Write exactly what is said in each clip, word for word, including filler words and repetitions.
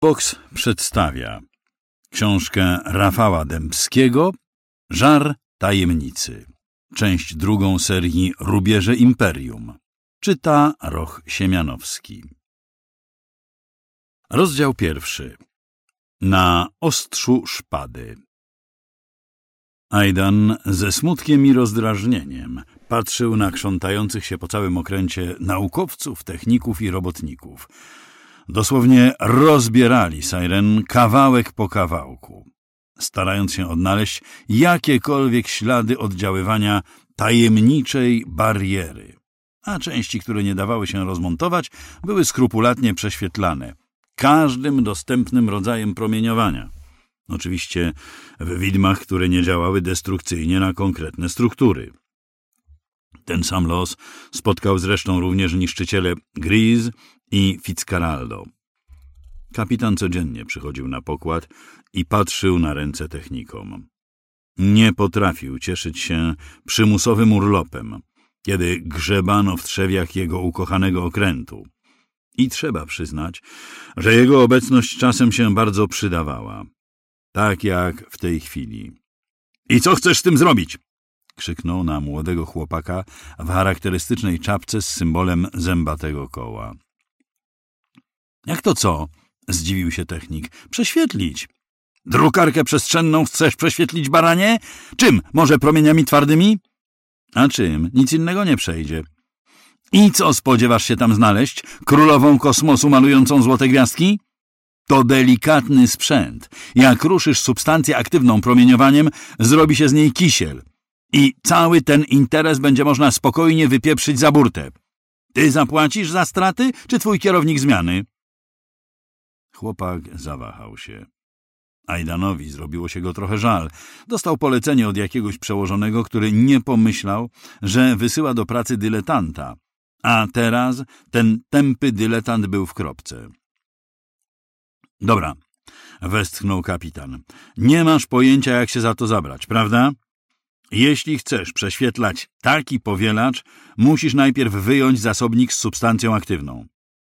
Box przedstawia książkę Rafała Dębskiego Żar tajemnicy, część drugą serii Rubieże Imperium. Czyta Roch Siemianowski. Rozdział pierwszy. Na ostrzu szpady. Ajdan ze smutkiem i rozdrażnieniem patrzył na krzątających się po całym okręcie naukowców, techników i robotników. Dosłownie rozbierali Siren kawałek po kawałku, starając się odnaleźć jakiekolwiek ślady oddziaływania tajemniczej bariery, a części, które nie dawały się rozmontować, były skrupulatnie prześwietlane każdym dostępnym rodzajem promieniowania. Oczywiście w widmach, które nie działały destrukcyjnie na konkretne struktury. Ten sam los spotkał zresztą również niszczyciele Grease i Fitzcarraldo. Kapitan codziennie przychodził na pokład i patrzył na ręce technikom. Nie potrafił cieszyć się przymusowym urlopem, kiedy grzebano w trzewiach jego ukochanego okrętu. I trzeba przyznać, że jego obecność czasem się bardzo przydawała. Tak jak w tej chwili. — I co chcesz z tym zrobić? — krzyknął na młodego chłopaka w charakterystycznej czapce z symbolem zębatego koła. — Jak to co? — zdziwił się technik. — Prześwietlić. — Drukarkę przestrzenną chcesz prześwietlić, baranie? Czym? Może promieniami twardymi? — A czym? Nic innego nie przejdzie. — I co spodziewasz się tam znaleźć? Królową kosmosu malującą złote gwiazdki? To delikatny sprzęt. Jak ruszysz substancję aktywną promieniowaniem, zrobi się z niej kisiel. I cały ten interes będzie można spokojnie wypieprzyć za burtę. Ty zapłacisz za straty, czy twój kierownik zmiany? Chłopak zawahał się. Ajdanowi zrobiło się go trochę żal. Dostał polecenie od jakiegoś przełożonego, który nie pomyślał, że wysyła do pracy dyletanta. A teraz ten tępy dyletant był w kropce. Dobra, westchnął kapitan. Nie masz pojęcia, jak się za to zabrać, prawda? Jeśli chcesz prześwietlać taki powielacz, musisz najpierw wyjąć zasobnik z substancją aktywną.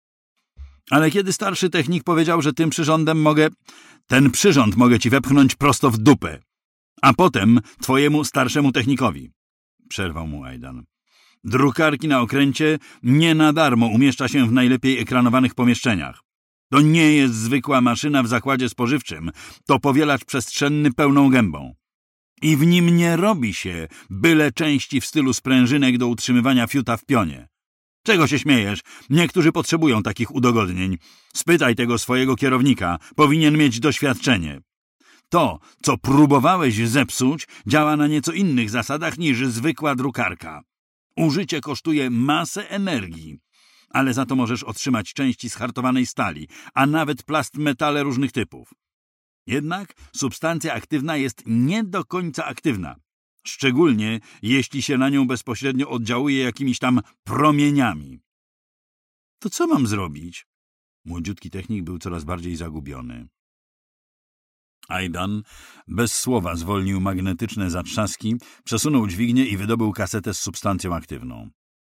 Ale kiedy starszy technik powiedział, że tym przyrządem mogę... Ten przyrząd mogę ci wepchnąć prosto w dupę, a potem twojemu starszemu technikowi. Przerwał mu Ajdan. Drukarki na okręcie nie na darmo umieszcza się w najlepiej ekranowanych pomieszczeniach. To nie jest zwykła maszyna w zakładzie spożywczym, to powielacz przestrzenny pełną gębą. I w nim nie robi się byle części w stylu sprężynek do utrzymywania fiuta w pionie. Czego się śmiejesz? Niektórzy potrzebują takich udogodnień. Spytaj tego swojego kierownika, powinien mieć doświadczenie. To, co próbowałeś zepsuć, działa na nieco innych zasadach niż zwykła drukarka. Użycie kosztuje masę energii, ale za to możesz otrzymać części z hartowanej stali, a nawet plastmetale różnych typów. Jednak substancja aktywna jest nie do końca aktywna, szczególnie jeśli się na nią bezpośrednio oddziałuje jakimiś tam promieniami. To co mam zrobić? Młodziutki technik był coraz bardziej zagubiony. Ajdan bez słowa zwolnił magnetyczne zatrzaski, przesunął dźwignię i wydobył kasetę z substancją aktywną.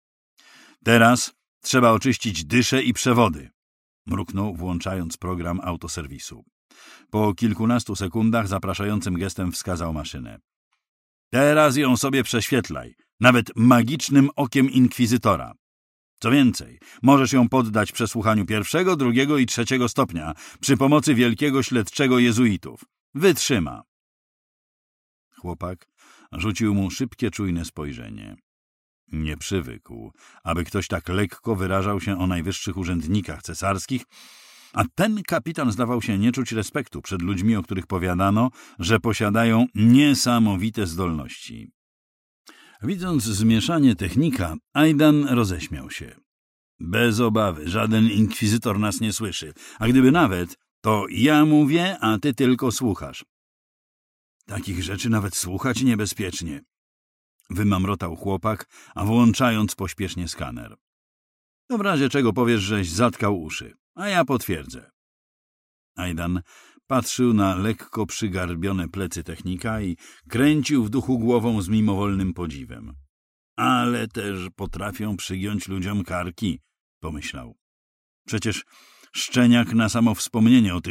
Teraz trzeba oczyścić dysze i przewody, mruknął, włączając program autoserwisu. Po kilkunastu sekundach zapraszającym gestem wskazał maszynę. Teraz ją sobie prześwietlaj, nawet magicznym okiem inkwizytora. Co więcej, możesz ją poddać przesłuchaniu pierwszego, drugiego i trzeciego stopnia przy pomocy wielkiego śledczego jezuitów. Wytrzyma. Chłopak rzucił mu szybkie, czujne spojrzenie. Nie przywykł, aby ktoś tak lekko wyrażał się o najwyższych urzędnikach cesarskich, a ten kapitan zdawał się nie czuć respektu przed ludźmi, o których powiadano, że posiadają niesamowite zdolności. Widząc zmieszanie technika, Ajdan roześmiał się. Bez obawy, żaden inkwizytor nas nie słyszy, a gdyby nawet, to ja mówię, a ty tylko słuchasz. Takich rzeczy nawet słuchać niebezpiecznie. Wymamrotał chłopak, a włączając pośpiesznie skaner. To w razie czego powiesz, żeś zatkał uszy, a ja potwierdzę. Ajdan patrzył na lekko przygarbione plecy technika i kręcił w duchu głową z mimowolnym podziwem. Ale też potrafią przygiąć ludziom karki, pomyślał. Przecież Szczeniak na samo wspomnienie o tych